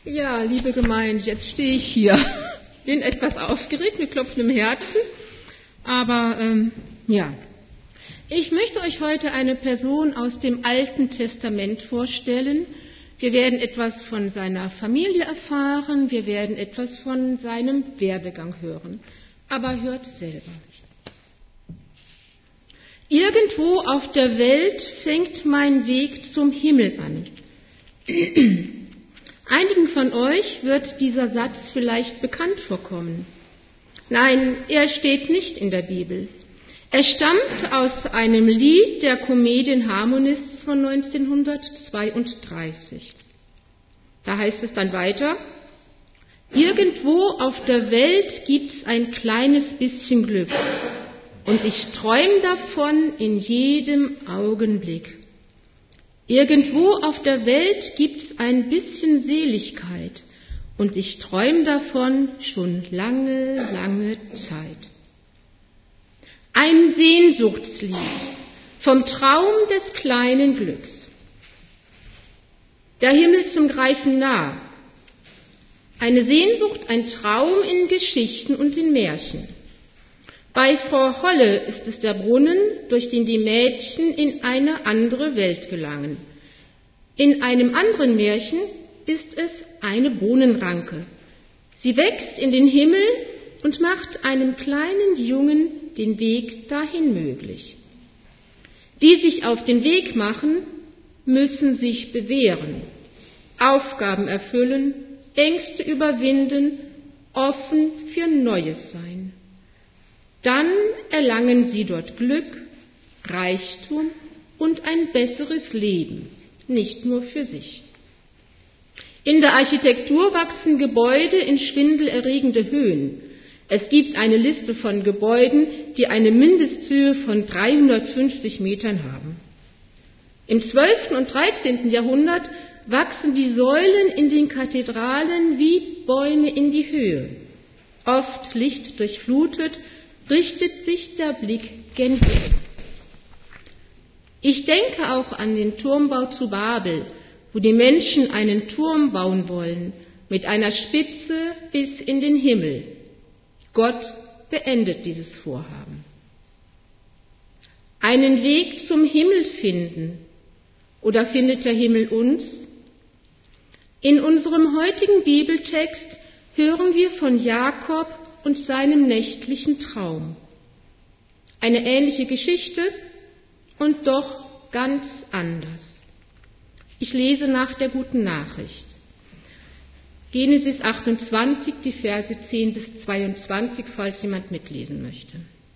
Ja, liebe Gemeinde, jetzt stehe ich hier. Bin etwas aufgeregt, mit klopfendem Herzen. Aber ja, ich möchte euch heute eine Person aus dem Alten Testament vorstellen. Wir werden etwas von seiner Familie erfahren, wir werden etwas von seinem Werdegang hören. Aber hört selber. Irgendwo auf der Welt fängt mein Weg zum Himmel an. Einigen von euch wird dieser Satz vielleicht bekannt vorkommen. Nein, er steht nicht in der Bibel. Er stammt aus einem Lied der Comedian Harmonists von 1932. Da heißt es dann weiter: Irgendwo auf der Welt gibt's ein kleines bisschen Glück und ich träume davon in jedem Augenblick. Irgendwo auf der Welt gibt's ein bisschen Seligkeit und ich träume davon schon lange, lange Zeit. Ein Sehnsuchtslied vom Traum des kleinen Glücks. Der Himmel zum Greifen nah. Eine Sehnsucht, ein Traum in Geschichten und in Märchen. Bei Frau Holle ist es der Brunnen, durch den die Mädchen in eine andere Welt gelangen. In einem anderen Märchen ist es eine Bohnenranke. Sie wächst in den Himmel und macht einem kleinen Jungen den Weg dahin möglich. Die sich auf den Weg machen, müssen sich bewähren, Aufgaben erfüllen, Ängste überwinden, offen für Neues sein. Dann erlangen sie dort Glück, Reichtum und ein besseres Leben, nicht nur für sich. In der Architektur wachsen Gebäude in schwindelerregende Höhen. Es gibt eine Liste von Gebäuden, die eine Mindesthöhe von 350 Metern haben. Im 12. und 13. Jahrhundert wachsen die Säulen in den Kathedralen wie Bäume in die Höhe. Oft lichtdurchflutet, richtet sich der Blick gen Himmel. Ich denke auch an den Turmbau zu Babel, wo die Menschen einen Turm bauen wollen, mit einer Spitze bis in den Himmel. Gott beendet dieses Vorhaben. Einen Weg zum Himmel finden, oder findet der Himmel uns? In unserem heutigen Bibeltext hören wir von Jakob und seinem nächtlichen Traum. Eine ähnliche Geschichte und doch ganz anders. Ich lese nach der guten Nachricht. Genesis 28, die Verse 10 bis 22, falls jemand mitlesen möchte.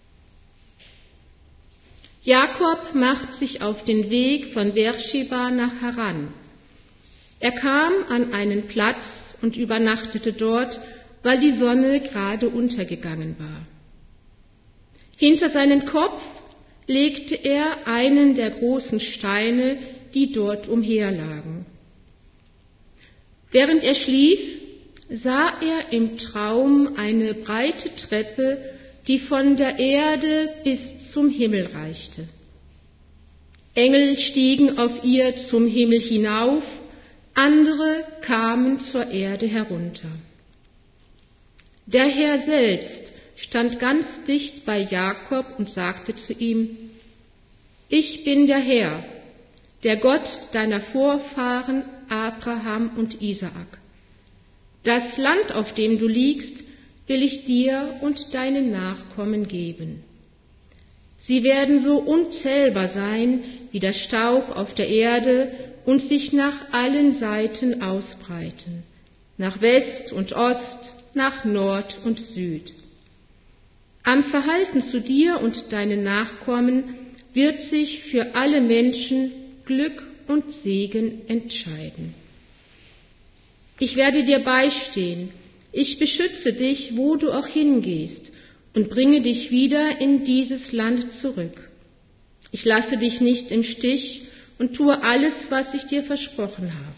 Jakob macht sich auf den Weg von Beersheba nach Haran. Er kam an einen Platz und übernachtete dort, weil die Sonne gerade untergegangen war. Hinter seinen Kopf legte er einen der großen Steine, die dort umherlagen. Während er schlief, sah er im Traum eine breite Treppe, die von der Erde bis zum Himmel reichte. Engel stiegen auf ihr zum Himmel hinauf, andere kamen zur Erde herunter. Der Herr selbst stand ganz dicht bei Jakob und sagte zu ihm: Ich bin der Herr, der Gott deiner Vorfahren Abraham und Isaak. Das Land, auf dem du liegst, will ich dir und deinen Nachkommen geben. Sie werden so unzählbar sein wie der Staub auf der Erde und sich nach allen Seiten ausbreiten, nach West und Ost, nach Nord und Süd. Am Verhalten zu dir und deinen Nachkommen wird sich für alle Menschen Glück und Segen entscheiden. Ich werde dir beistehen, ich beschütze dich, wo du auch hingehst, und bringe dich wieder in dieses Land zurück. Ich lasse dich nicht im Stich und tue alles, was ich dir versprochen habe.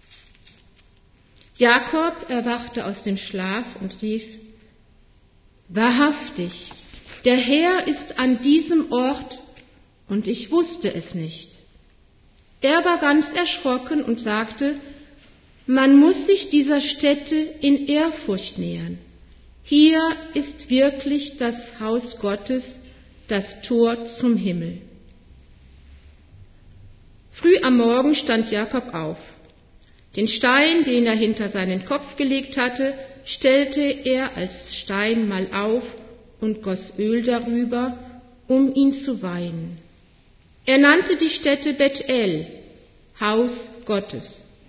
Jakob erwachte aus dem Schlaf und rief: Wahrhaftig, der Herr ist an diesem Ort, und ich wusste es nicht. Er war ganz erschrocken und sagte: Man muss sich dieser Stätte in Ehrfurcht nähern. Hier ist wirklich das Haus Gottes, das Tor zum Himmel. Früh am Morgen stand Jakob auf. Den Stein, den er hinter seinen Kopf gelegt hatte, stellte er als Stein mal auf und goss Öl darüber, um ihn zu weihen. Er nannte die Stätte Bethel, Haus Gottes.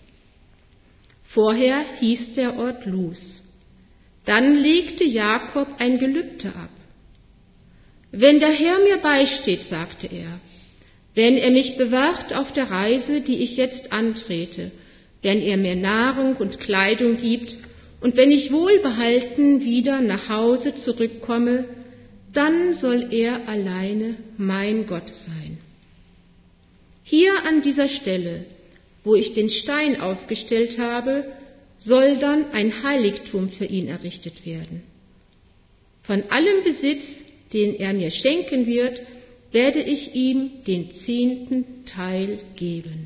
Vorher hieß der Ort Luz. Dann legte Jakob ein Gelübde ab. Wenn der Herr mir beisteht, sagte er, wenn er mich bewahrt auf der Reise, die ich jetzt antrete, wenn er mir Nahrung und Kleidung gibt und wenn ich wohlbehalten wieder nach Hause zurückkomme, dann soll er alleine mein Gott sein. Hier an dieser Stelle, wo ich den Stein aufgestellt habe, soll dann ein Heiligtum für ihn errichtet werden. Von allem Besitz, den er mir schenken wird, werde ich ihm den 10. Teil geben.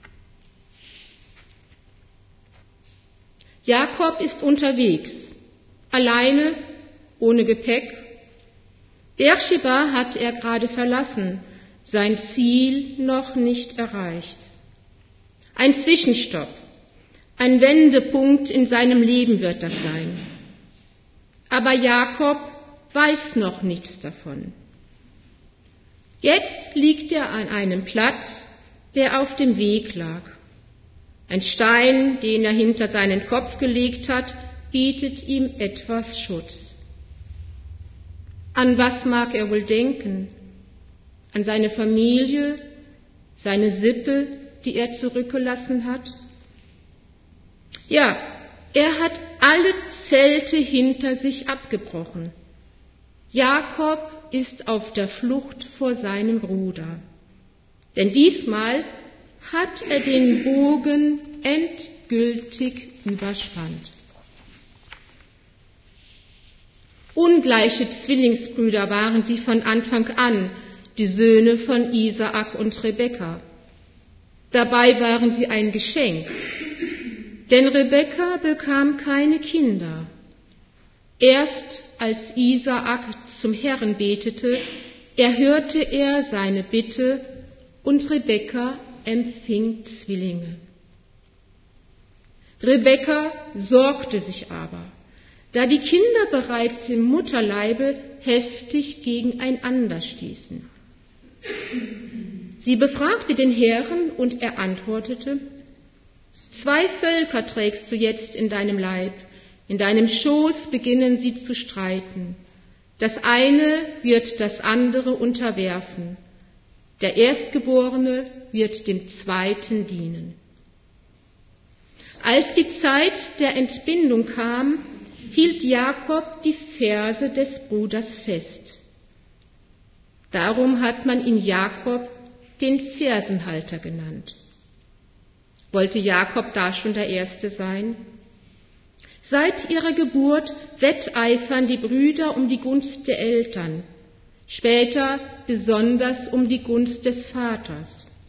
Jakob ist unterwegs, alleine, ohne Gepäck. Beersheba hat er gerade verlassen, sein Ziel noch nicht erreicht. Ein Zwischenstopp, ein Wendepunkt in seinem Leben wird das sein. Aber Jakob weiß noch nichts davon. Jetzt liegt er an einem Platz, der auf dem Weg lag. Ein Stein, den er hinter seinen Kopf gelegt hat, bietet ihm etwas Schutz. An was mag er wohl denken? An seine Familie, seine Sippe, die er zurückgelassen hat? Ja, er hat alle Zelte hinter sich abgebrochen. Jakob ist auf der Flucht vor seinem Bruder. Denn diesmal hat er den Bogen endgültig überspannt. Ungleiche Zwillingsbrüder waren sie von Anfang an, die Söhne von Isaak und Rebekka. Dabei waren sie ein Geschenk, denn Rebekka bekam keine Kinder. Erst als Isaak zum Herrn betete, erhörte er seine Bitte und Rebekka empfing Zwillinge. Rebekka sorgte sich aber, da die Kinder bereits im Mutterleibe heftig gegeneinander stießen. Sie befragte den Herrn und er antwortete: 2 Völker trägst du jetzt in deinem Leib, in deinem Schoß beginnen sie zu streiten. Das eine wird das andere unterwerfen. Der Erstgeborene wird dem Zweiten dienen. Als die Zeit der Entbindung kam, hielt Jakob die Ferse des Bruders fest. Darum hat man ihn Jakob, den Fersenhalter, genannt. Wollte Jakob da schon der Erste sein? Seit ihrer Geburt wetteifern die Brüder um die Gunst der Eltern, später besonders um die Gunst des Vaters.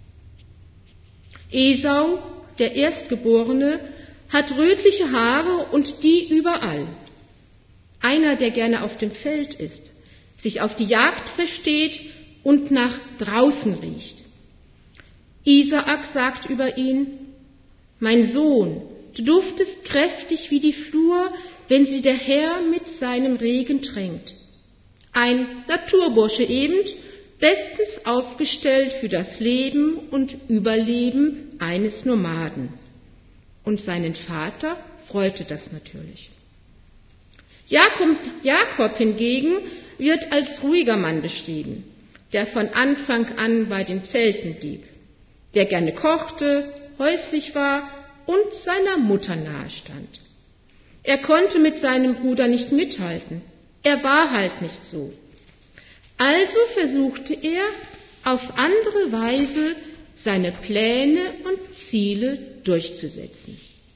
Esau, der Erstgeborene, hat rötliche Haare und die überall. Einer, der gerne auf dem Feld ist, sich auf die Jagd versteht und nach draußen riecht. Isaak sagt über ihn: Mein Sohn, du duftest kräftig wie die Flur, wenn sie der Herr mit seinem Regen tränkt. Ein Naturbursche eben, bestens aufgestellt für das Leben und Überleben eines Nomaden. Und seinen Vater freute das natürlich. Jakob hingegen wird als ruhiger Mann beschrieben, der von Anfang an bei den Zelten blieb, der gerne kochte, häuslich war und seiner Mutter nahe stand. Er konnte mit seinem Bruder nicht mithalten, er war halt nicht so. Also versuchte er, auf andere Weise seine Pläne und Ziele durchzusetzen.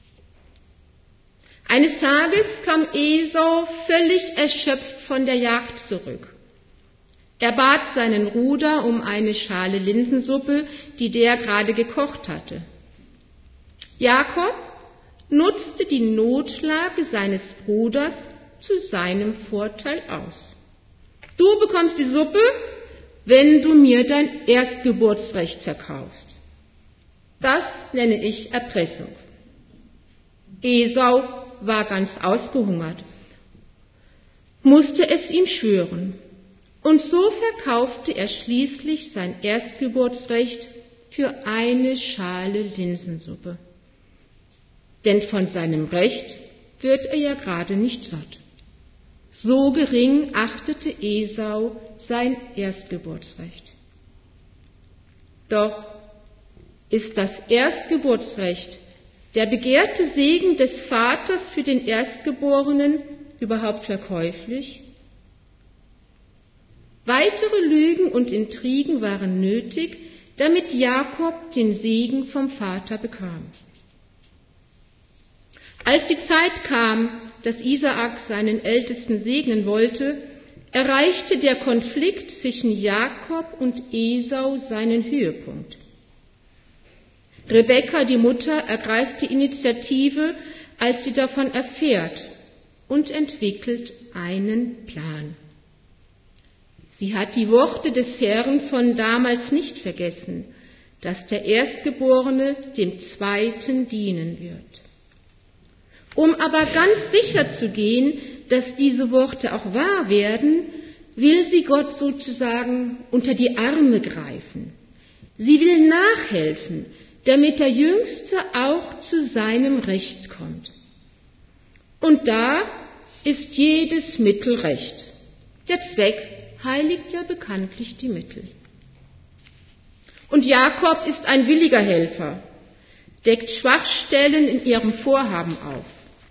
Eines Tages kam Esau völlig erschöpft von der Jagd zurück. Er bat seinen Bruder um eine Schale Linsensuppe, die der gerade gekocht hatte. Jakob nutzte die Notlage seines Bruders zu seinem Vorteil aus. Du bekommst die Suppe, wenn du mir dein Erstgeburtsrecht verkaufst. Das nenne ich Erpressung. Esau war ganz ausgehungert, musste es ihm schwören, und so verkaufte er schließlich sein Erstgeburtsrecht für eine Schale Linsensuppe. Denn von seinem Recht wird er ja gerade nicht satt. So gering achtete Esau sein Erstgeburtsrecht. Doch ist das Erstgeburtsrecht, der begehrte Segen des Vaters für den Erstgeborenen, überhaupt verkäuflich? Weitere Lügen und Intrigen waren nötig, damit Jakob den Segen vom Vater bekam. Als die Zeit kam, dass Isaak seinen Ältesten segnen wollte, erreichte der Konflikt zwischen Jakob und Esau seinen Höhepunkt. Rebekka, die Mutter, ergreift die Initiative, als sie davon erfährt, und entwickelt einen Plan. Sie hat die Worte des Herrn von damals nicht vergessen, dass der Erstgeborene dem Zweiten dienen wird. Um aber ganz sicher zu gehen, dass diese Worte auch wahr werden, will sie Gott sozusagen unter die Arme greifen. Sie will nachhelfen, damit der Jüngste auch zu seinem Recht kommt. Und da ist jedes Mittel recht. Der Zweck heiligt ja bekanntlich die Mittel. Und Jakob ist ein williger Helfer, deckt Schwachstellen in ihrem Vorhaben auf.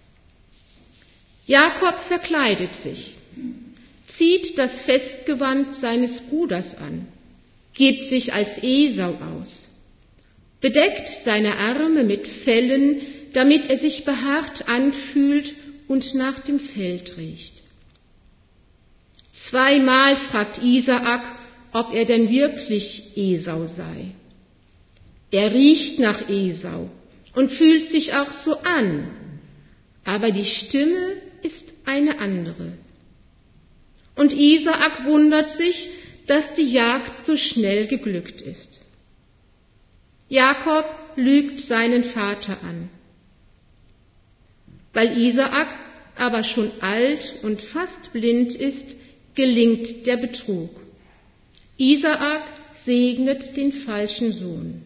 Jakob verkleidet sich, zieht das Festgewand seines Bruders an, gibt sich als Esau aus, bedeckt seine Arme mit Fellen, damit er sich behaart anfühlt und nach dem Feld riecht. Zweimal fragt Isaak, ob er denn wirklich Esau sei. Er riecht nach Esau und fühlt sich auch so an, aber die Stimme ist eine andere. Und Isaak wundert sich, dass die Jagd so schnell geglückt ist. Jakob lügt seinen Vater an. Weil Isaak aber schon alt und fast blind ist, gelingt der Betrug. Isaak segnet den falschen Sohn.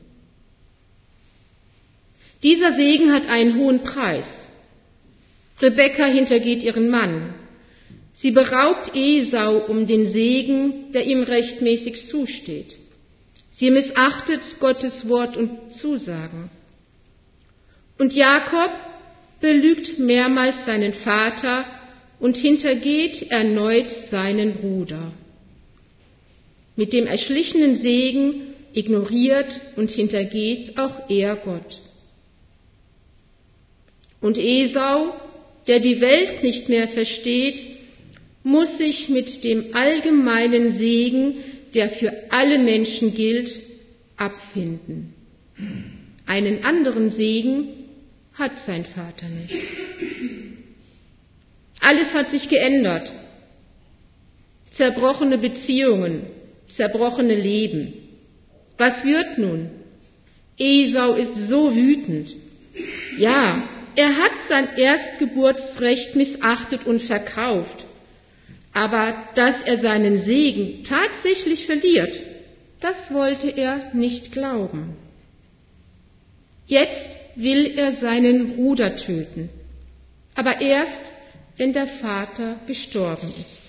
Dieser Segen hat einen hohen Preis. Rebekka hintergeht ihren Mann. Sie beraubt Esau um den Segen, der ihm rechtmäßig zusteht. Sie missachtet Gottes Wort und Zusagen. Und Jakob belügt mehrmals seinen Vater und hintergeht erneut seinen Bruder. Mit dem erschlichenen Segen ignoriert und hintergeht auch er Gott. Und Esau, der die Welt nicht mehr versteht, muss sich mit dem allgemeinen Segen, der für alle Menschen gilt, abfinden. Einen anderen Segen hat sein Vater nicht. Alles hat sich geändert. Zerbrochene Beziehungen, zerbrochene Leben. Was wird nun? Esau ist so wütend. Ja, er hat sein Erstgeburtsrecht missachtet und verkauft. Aber dass er seinen Segen tatsächlich verliert, das wollte er nicht glauben. Jetzt will er seinen Bruder töten, aber erst, wenn der Vater gestorben ist.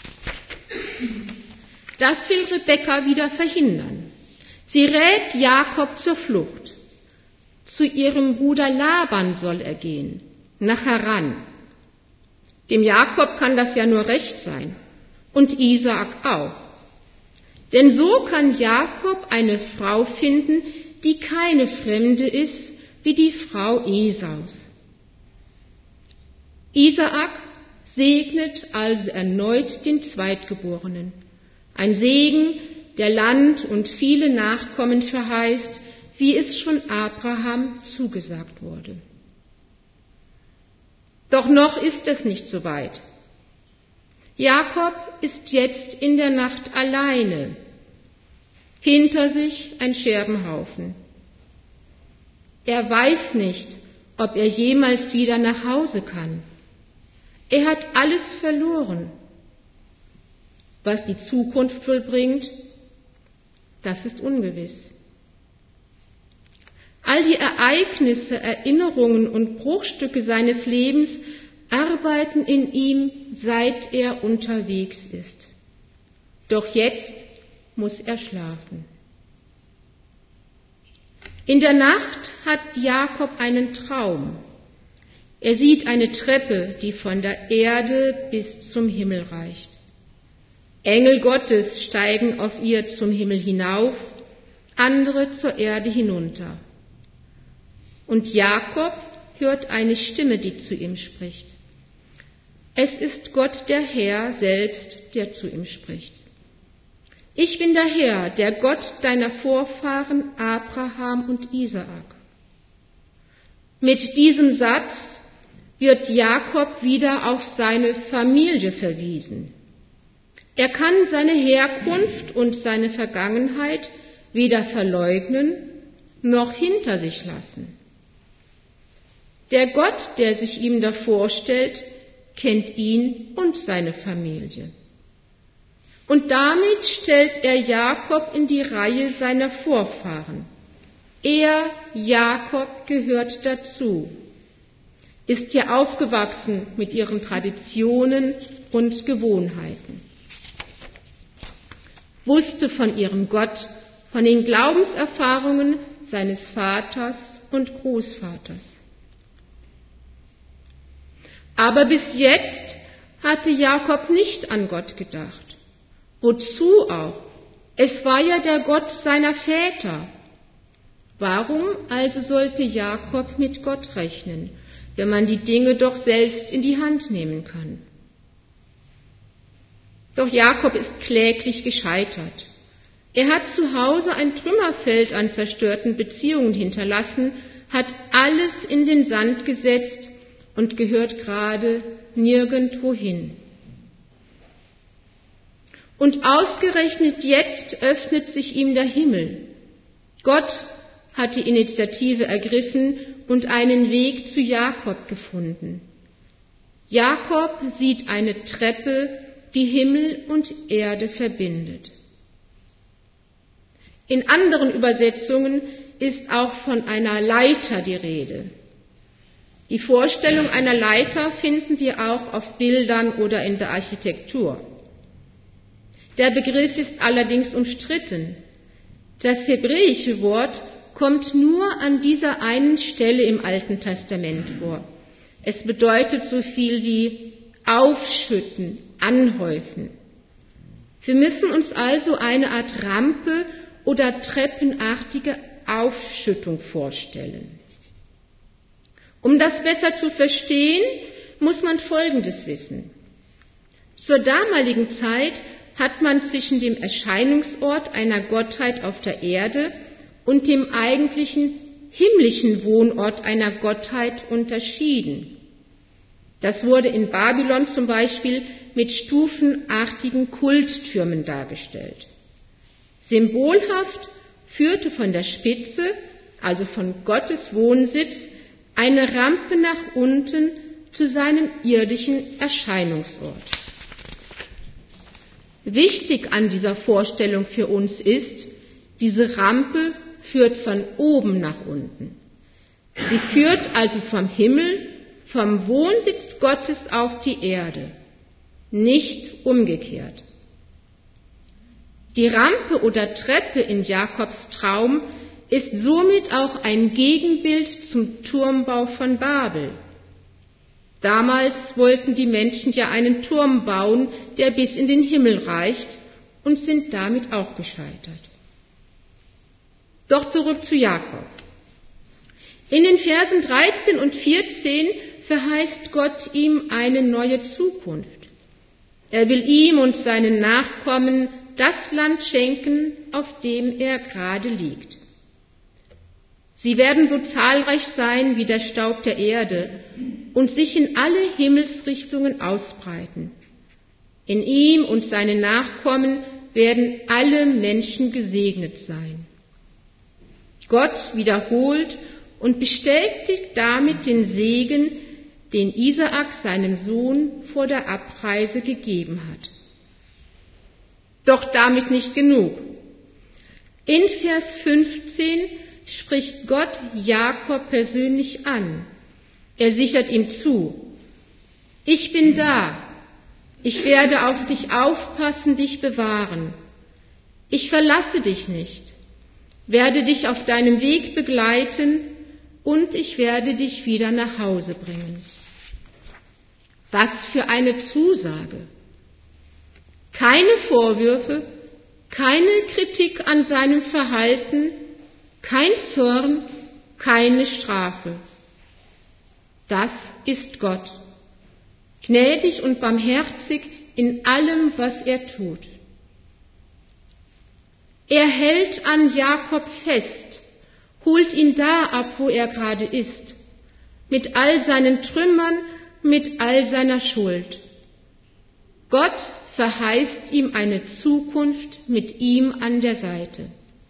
Das will Rebekka wieder verhindern. Sie rät Jakob zur Flucht. Zu ihrem Bruder Laban soll er gehen, nach Haran. Dem Jakob kann das ja nur recht sein und Isaak auch. Denn so kann Jakob eine Frau finden, die keine Fremde ist, wie die Frau Esaus. Isaak segnet also erneut den Zweitgeborenen. Ein Segen, der Land und viele Nachkommen verheißt, wie es schon Abraham zugesagt wurde. Doch noch ist es nicht so weit. Jakob ist jetzt in der Nacht alleine. Hinter sich ein Scherbenhaufen. Er weiß nicht, ob er jemals wieder nach Hause kann. Er hat alles verloren. Was die Zukunft vollbringt, das ist ungewiss. All die Ereignisse, Erinnerungen und Bruchstücke seines Lebens arbeiten in ihm, seit er unterwegs ist. Doch jetzt muss er schlafen. In der Nacht hat Jakob einen Traum. Er sieht eine Treppe, die von der Erde bis zum Himmel reicht. Engel Gottes steigen auf ihr zum Himmel hinauf, andere zur Erde hinunter. Und Jakob hört eine Stimme, die zu ihm spricht. Es ist Gott der Herr selbst, der zu ihm spricht. Ich bin der Herr, der Gott deiner Vorfahren Abraham und Isaak. Mit diesem Satz wird Jakob wieder auf seine Familie verwiesen. Er kann seine Herkunft und seine Vergangenheit weder verleugnen noch hinter sich lassen. Der Gott, der sich ihm da vorstellt, kennt ihn und seine Familie. Und damit stellt er Jakob in die Reihe seiner Vorfahren. Er, Jakob, gehört dazu, ist ja aufgewachsen mit ihren Traditionen und Gewohnheiten, wusste von ihrem Gott, von den Glaubenserfahrungen seines Vaters und Großvaters. Aber bis jetzt hatte Jakob nicht an Gott gedacht. Wozu auch? Es war ja der Gott seiner Väter. Warum also sollte Jakob mit Gott rechnen, wenn man die Dinge doch selbst in die Hand nehmen kann? Doch Jakob ist kläglich gescheitert. Er hat zu Hause ein Trümmerfeld an zerstörten Beziehungen hinterlassen, hat alles in den Sand gesetzt und gehört gerade nirgendwo hin. Und ausgerechnet jetzt öffnet sich ihm der Himmel. Gott hat die Initiative ergriffen und einen Weg zu Jakob gefunden. Jakob sieht eine Treppe, die Himmel und Erde verbindet. In anderen Übersetzungen ist auch von einer Leiter die Rede. Die Vorstellung einer Leiter finden wir auch auf Bildern oder in der Architektur. Der Begriff ist allerdings umstritten. Das hebräische Wort kommt nur an dieser einen Stelle im Alten Testament vor. Es bedeutet so viel wie aufschütten, anhäufen. Wir müssen uns also eine Art Rampe oder treppenartige Aufschüttung vorstellen. Um das besser zu verstehen, muss man Folgendes wissen. Zur damaligen Zeit hat man zwischen dem Erscheinungsort einer Gottheit auf der Erde und dem eigentlichen himmlischen Wohnort einer Gottheit unterschieden. Das wurde in Babylon zum Beispiel mit stufenartigen Kulttürmen dargestellt. Symbolhaft führte von der Spitze, also von Gottes Wohnsitz, eine Rampe nach unten zu seinem irdischen Erscheinungsort. Wichtig an dieser Vorstellung für uns ist, diese Rampe führt von oben nach unten. Sie führt also vom Himmel, vom Wohnsitz Gottes auf die Erde, nicht umgekehrt. Die Rampe oder Treppe in Jakobs Traum ist somit auch ein Gegenbild zum Turmbau von Babel. Damals wollten die Menschen ja einen Turm bauen, der bis in den Himmel reicht, und sind damit auch gescheitert. Doch zurück zu Jakob. In den Versen 13 und 14 verheißt Gott ihm eine neue Zukunft. Er will ihm und seinen Nachkommen das Land schenken, auf dem er gerade liegt. Sie werden so zahlreich sein wie der Staub der Erde, und sich in alle Himmelsrichtungen ausbreiten. In ihm und seinen Nachkommen werden alle Menschen gesegnet sein. Gott wiederholt und bestätigt damit den Segen, den Isaak seinem Sohn vor der Abreise gegeben hat. Doch damit nicht genug. In Vers 15 spricht Gott Jakob persönlich an. Er sichert ihm zu: Ich bin da. Ich werde auf dich aufpassen, dich bewahren. Ich verlasse dich nicht, werde dich auf deinem Weg begleiten und ich werde dich wieder nach Hause bringen. Was für eine Zusage! Keine Vorwürfe, keine Kritik an seinem Verhalten, kein Zorn, keine Strafe. Das ist Gott, gnädig und barmherzig in allem, was er tut. Er hält an Jakob fest, holt ihn da ab, wo er gerade ist, mit all seinen Trümmern, mit all seiner Schuld. Gott verheißt ihm eine Zukunft mit ihm an der Seite.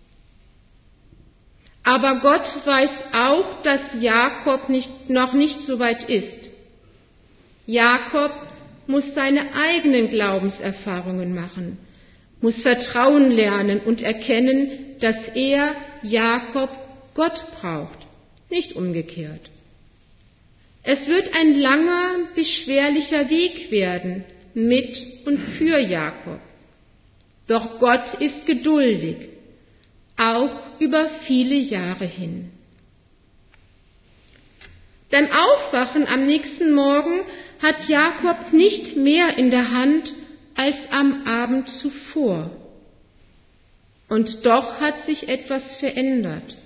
Aber Gott weiß auch, dass Jakob noch nicht so weit ist. Jakob muss seine eigenen Glaubenserfahrungen machen, muss Vertrauen lernen und erkennen, dass er, Jakob, Gott braucht, nicht umgekehrt. Es wird ein langer, beschwerlicher Weg werden mit und für Jakob. Doch Gott ist geduldig, auch über viele Jahre hin. Beim Aufwachen am nächsten Morgen hat Jakob nicht mehr in der Hand als am Abend zuvor. Und doch hat sich etwas verändert.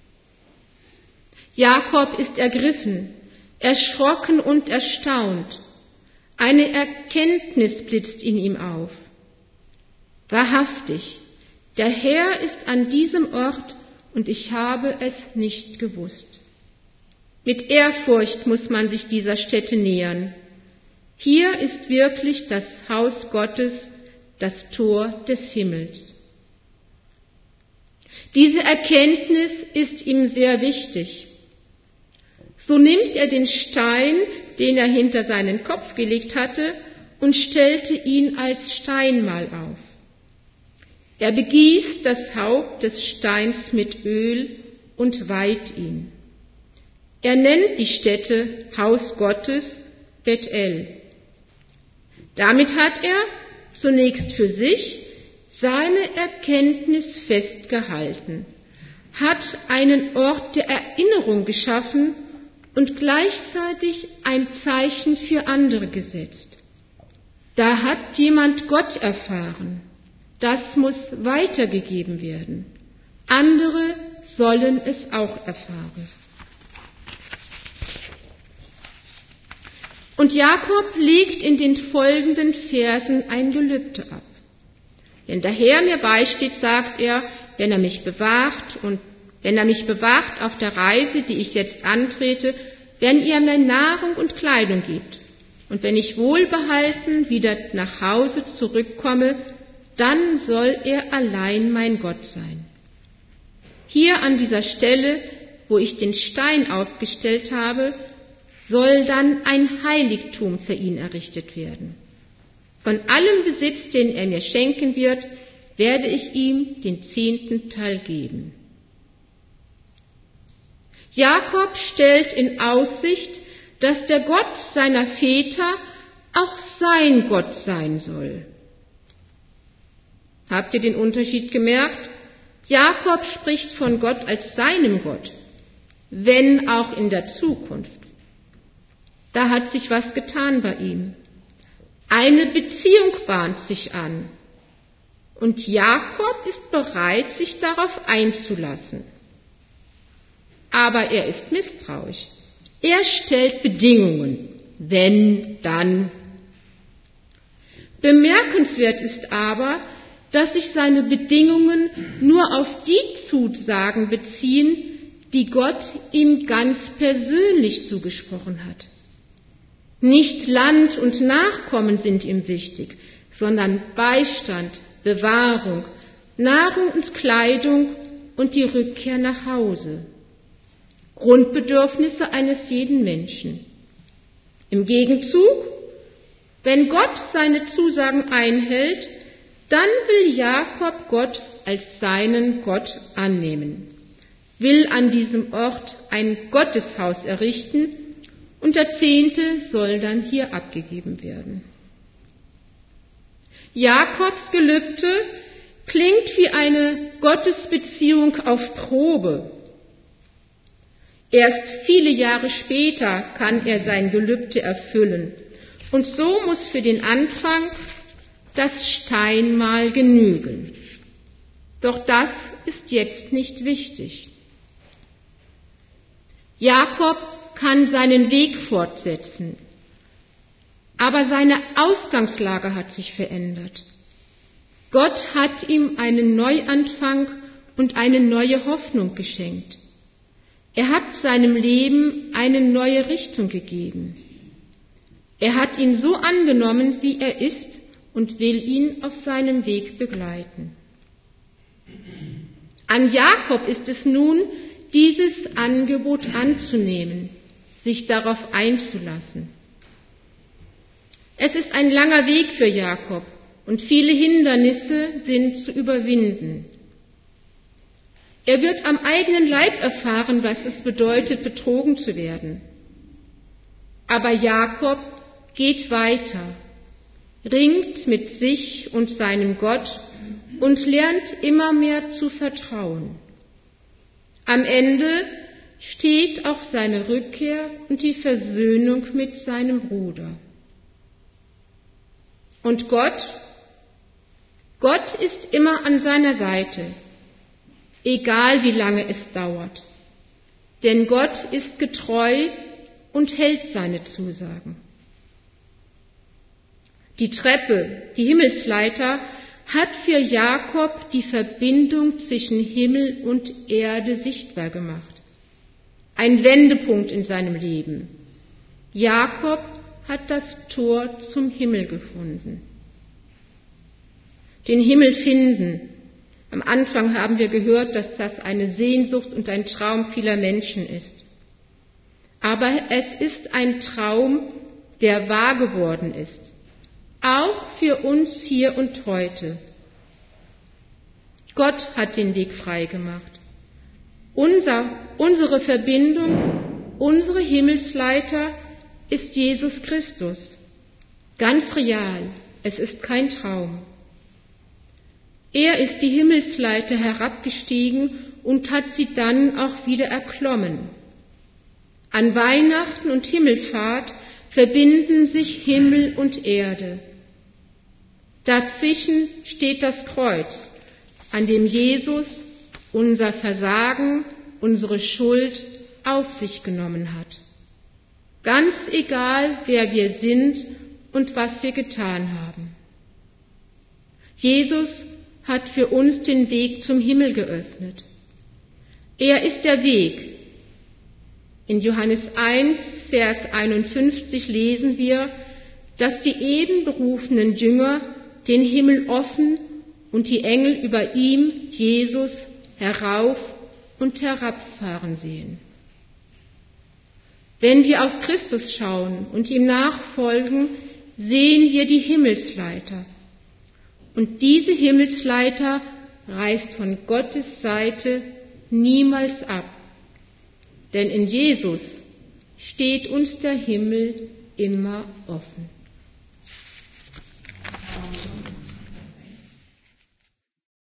Jakob ist ergriffen, erschrocken und erstaunt. Eine Erkenntnis blitzt in ihm auf. Wahrhaftig, der Herr ist an diesem Ort und ich habe es nicht gewusst. Mit Ehrfurcht muss man sich dieser Stätte nähern. Hier ist wirklich das Haus Gottes, das Tor des Himmels. Diese Erkenntnis ist ihm sehr wichtig. So nimmt er den Stein, den er hinter seinen Kopf gelegt hatte, und stellte ihn als Steinmal auf. Er begießt das Haupt des Steins mit Öl und weiht ihn. Er nennt die Stätte Haus Gottes Bethel. Damit hat er zunächst für sich seine Erkenntnis festgehalten, hat einen Ort der Erinnerung geschaffen und gleichzeitig ein Zeichen für andere gesetzt. Da hat jemand Gott erfahren. Das muss weitergegeben werden. Andere sollen es auch erfahren. Und Jakob legt in den folgenden Versen ein Gelübde ab. Wenn der Herr mir beisteht, sagt er, wenn er mich bewacht auf der Reise, die ich jetzt antrete, wenn ihr mir Nahrung und Kleidung gibt, und wenn ich wohlbehalten wieder nach Hause zurückkomme, dann soll er allein mein Gott sein. Hier an dieser Stelle, wo ich den Stein aufgestellt habe, soll dann ein Heiligtum für ihn errichtet werden. Von allem Besitz, den er mir schenken wird, werde ich ihm den 10. Teil geben. Jakob stellt in Aussicht, dass der Gott seiner Väter auch sein Gott sein soll. Habt ihr den Unterschied gemerkt? Jakob spricht von Gott als seinem Gott, wenn auch in der Zukunft. Da hat sich was getan bei ihm. Eine Beziehung bahnt sich an. Und Jakob ist bereit, sich darauf einzulassen. Aber er ist misstrauisch. Er stellt Bedingungen. Wenn, dann. Bemerkenswert ist aber, dass sich seine Bedingungen nur auf die Zusagen beziehen, die Gott ihm ganz persönlich zugesprochen hat. Nicht Land und Nachkommen sind ihm wichtig, sondern Beistand, Bewahrung, Nahrung und Kleidung und die Rückkehr nach Hause. Grundbedürfnisse eines jeden Menschen. Im Gegenzug, wenn Gott seine Zusagen einhält, dann will Jakob Gott als seinen Gott annehmen, will an diesem Ort ein Gotteshaus errichten und der Zehnte soll dann hier abgegeben werden. Jakobs Gelübde klingt wie eine Gottesbeziehung auf Probe. Erst viele Jahre später kann er sein Gelübde erfüllen. Und so muss für den Anfang das Steinmal genügen. Doch das ist jetzt nicht wichtig. Jakob kann seinen Weg fortsetzen, aber seine Ausgangslage hat sich verändert. Gott hat ihm einen Neuanfang und eine neue Hoffnung geschenkt. Er hat seinem Leben eine neue Richtung gegeben. Er hat ihn so angenommen, wie er ist, und will ihn auf seinem Weg begleiten. An Jakob ist es nun, dieses Angebot anzunehmen, sich darauf einzulassen. Es ist ein langer Weg für Jakob und viele Hindernisse sind zu überwinden. Er wird am eigenen Leib erfahren, was es bedeutet, betrogen zu werden. Aber Jakob geht weiter, ringt mit sich und seinem Gott und lernt immer mehr zu vertrauen. Am Ende steht auch seine Rückkehr und die Versöhnung mit seinem Bruder. Und Gott ist immer an seiner Seite, egal wie lange es dauert. Denn Gott ist getreu und hält seine Zusagen. Die Treppe, die Himmelsleiter, hat für Jakob die Verbindung zwischen Himmel und Erde sichtbar gemacht. Ein Wendepunkt in seinem Leben. Jakob hat das Tor zum Himmel gefunden. Den Himmel finden. Am Anfang haben wir gehört, dass das eine Sehnsucht und ein Traum vieler Menschen ist. Aber es ist ein Traum, der wahr geworden ist. Auch für uns hier und heute. Gott hat den Weg frei gemacht. Unsere Verbindung, unsere Himmelsleiter ist Jesus Christus. Ganz real, es ist kein Traum. Er ist die Himmelsleiter herabgestiegen und hat sie dann auch wieder erklommen. An Weihnachten und Himmelfahrt verbinden sich Himmel und Erde. Dazwischen steht das Kreuz, an dem Jesus unser Versagen, unsere Schuld auf sich genommen hat. Ganz egal, wer wir sind und was wir getan haben. Jesus hat für uns den Weg zum Himmel geöffnet. Er ist der Weg. In Johannes 1, Vers 51 lesen wir, dass die eben berufenen Jünger den Himmel offen und die Engel über ihm, Jesus, herauf und herabfahren sehen. Wenn wir auf Christus schauen und ihm nachfolgen, sehen wir die Himmelsleiter. Und diese Himmelsleiter reißt von Gottes Seite niemals ab. Denn in Jesus steht uns der Himmel immer offen.